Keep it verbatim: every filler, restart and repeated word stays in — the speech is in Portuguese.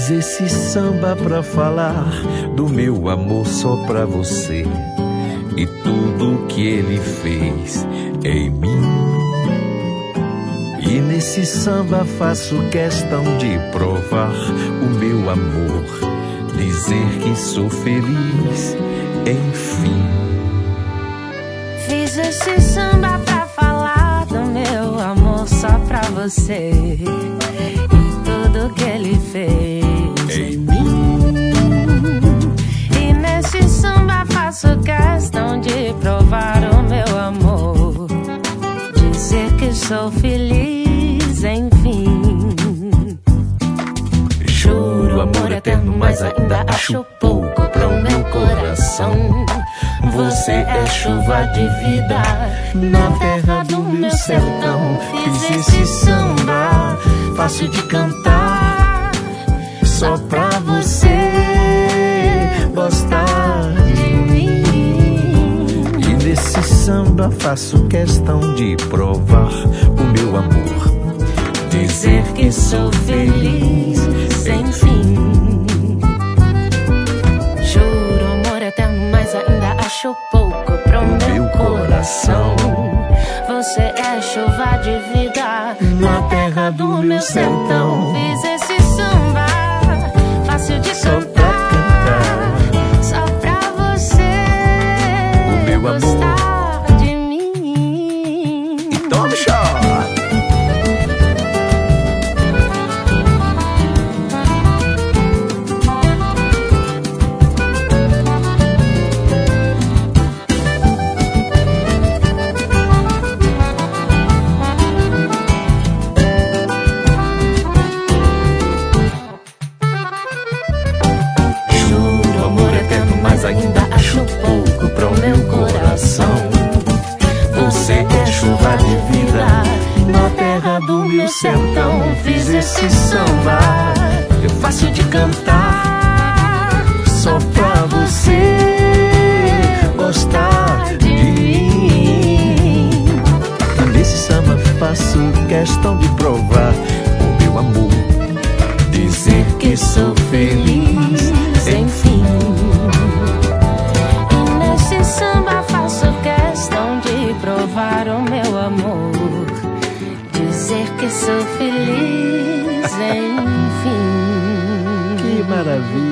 Fiz esse samba pra falar do meu amor só pra você e tudo que ele fez em mim. E nesse samba faço questão de provar o meu amor, dizer que sou feliz, enfim. Fiz esse samba pra falar do meu amor só pra você e tudo que ele fez em mim. E nesse samba faço questão de provar o meu amor, dizer que sou feliz, enfim. Juro amor eterno, mas ainda acho pouco pro meu coração. Você é chuva de vida na terra do meu sertão. Fiz esse samba fácil de cantar só pra você gostar de mim. E nesse samba faço questão de provar o meu amor, dizer que sou feliz sem fim. Juro amor eterno, mas ainda acho pouco pro meu, meu coração. Você é chuva de vida na terra do meu sertão. Fiz esse samba fácil de só cantar, pra cantar, só pra você o meu gostar amor de mim. E tome chá. Ainda acho pouco pro meu coração. Você é chuva de vida na terra do meu sertão. Fiz esse samba é fácil de cantar só pra você gostar de mim. Nesse samba faço questão de provar o meu amor, dizer que sou feliz, enfim. Samba faço questão de provar o meu amor, dizer que sou feliz, enfim. Que maravilha!